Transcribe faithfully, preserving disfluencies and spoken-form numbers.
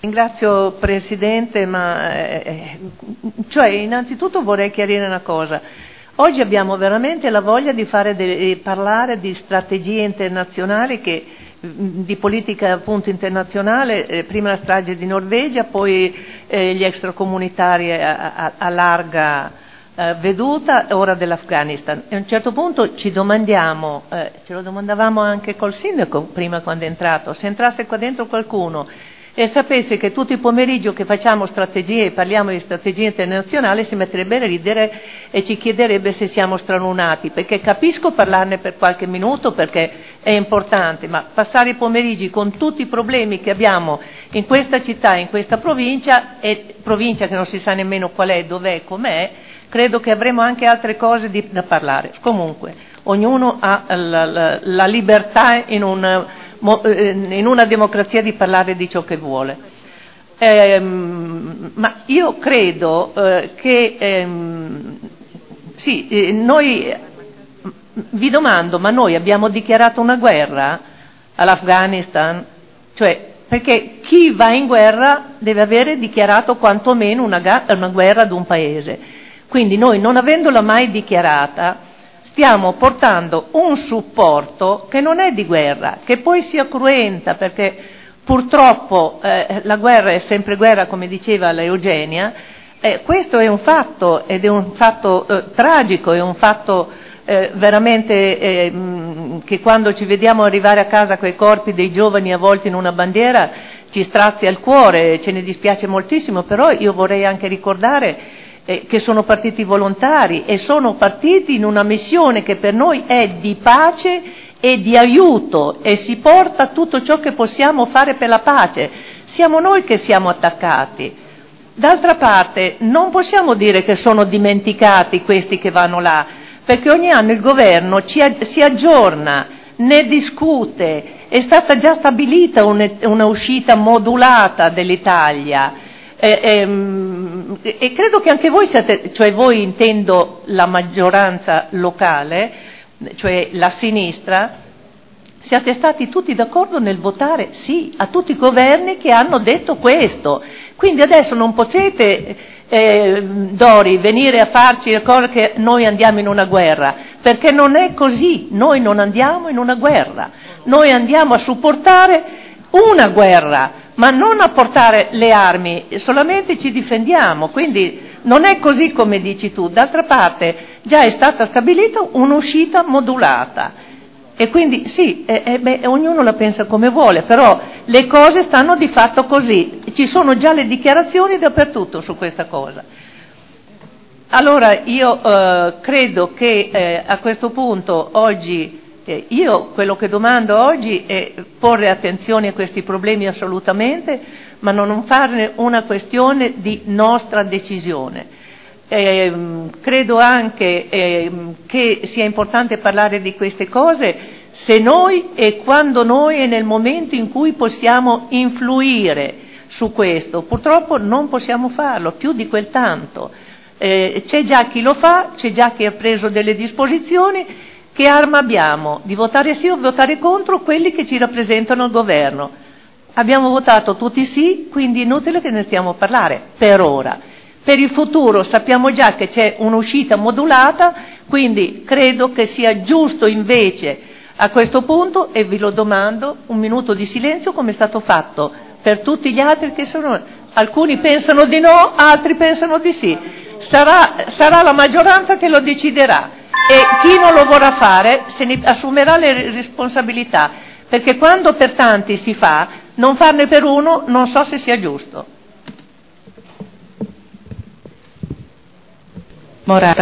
Ringrazio Presidente, ma eh, cioè, innanzitutto vorrei chiarire una cosa. Oggi abbiamo veramente la voglia di, fare de, di parlare di strategie internazionali, che, di politica appunto internazionale, eh, prima la strage di Norvegia, poi eh, gli extracomunitari a, a, a larga eh, veduta, ora dell'Afghanistan. E a un certo punto ci domandiamo, eh, ce lo domandavamo anche col sindaco prima quando è entrato, se entrasse qua dentro qualcuno e sapesse che tutti i pomeriggi che facciamo strategie e parliamo di strategie internazionali si metterebbe a ridere e ci chiederebbe se siamo stralunati, perché capisco parlarne per qualche minuto perché è importante, ma passare i pomeriggi con tutti i problemi che abbiamo in questa città, in questa provincia, e provincia che non si sa nemmeno qual è, dov'è, com'è, credo che avremo anche altre cose di, da parlare. Comunque, ognuno ha la, la, la libertà in un in una democrazia di parlare di ciò che vuole. Eh, ma io credo eh, che ehm, sì, eh, noi vi domando, ma noi abbiamo dichiarato una guerra all'Afghanistan? Cioè, perché chi va in guerra deve avere dichiarato quantomeno una, una guerra ad un paese. Quindi noi, non avendola mai dichiarata, stiamo portando un supporto che non è di guerra, che poi sia cruenta, perché purtroppo eh, la guerra è sempre guerra, come diceva la Eugenia. Eh, questo è un fatto, ed è un fatto eh, tragico, è un fatto eh, veramente eh, mh, che quando ci vediamo arrivare a casa quei corpi dei giovani avvolti in una bandiera ci strazia il cuore, ce ne dispiace moltissimo, però io vorrei anche ricordare Eh, che sono partiti volontari e sono partiti in una missione che per noi è di pace e di aiuto, e si porta tutto ciò che possiamo fare per la pace. Siamo noi che siamo attaccati. D'altra parte non possiamo dire che sono dimenticati questi che vanno là, perché ogni anno il governo ci, si aggiorna, ne discute, è stata già stabilita un, una uscita modulata dell'Italia. E, e, e credo che anche voi siate, cioè voi intendo la maggioranza locale, cioè la sinistra, siate stati tutti d'accordo nel votare sì a tutti i governi che hanno detto questo. Quindi adesso non potete, eh, Dori, venire a farci le cose che noi andiamo in una guerra, perché non è così, noi non andiamo in una guerra, noi andiamo a supportare una guerra, ma non a portare le armi, solamente ci difendiamo, quindi non è così come dici tu. D'altra parte già è stata stabilita un'uscita modulata e quindi sì, eh, eh, beh, ognuno la pensa come vuole, però le cose stanno di fatto così, ci sono già le dichiarazioni dappertutto su questa cosa. Allora io eh, credo che eh, a questo punto oggi io quello che domando oggi è porre attenzione a questi problemi assolutamente, ma non farne una questione di nostra decisione. Eh, credo anche eh, che sia importante parlare di queste cose se noi e quando noi e nel momento in cui possiamo influire su questo. Purtroppo non possiamo farlo più di quel tanto. Eh, c'è già chi lo fa, c'è già chi ha preso delle disposizioni. Che arma abbiamo? Di votare sì o votare contro quelli che ci rappresentano il governo. Abbiamo votato tutti sì, quindi è inutile che ne stiamo a parlare, per ora. Per il futuro sappiamo già che c'è un'uscita modulata, quindi credo che sia giusto invece a questo punto, e vi lo domando, un minuto di silenzio come è stato fatto per tutti gli altri che sono... Alcuni pensano di no, altri pensano di sì. Sarà, sarà la maggioranza che lo deciderà. E chi non lo vorrà fare se ne assumerà le responsabilità, perché quando per tanti si fa, non farne per uno non so se sia giusto. Morata.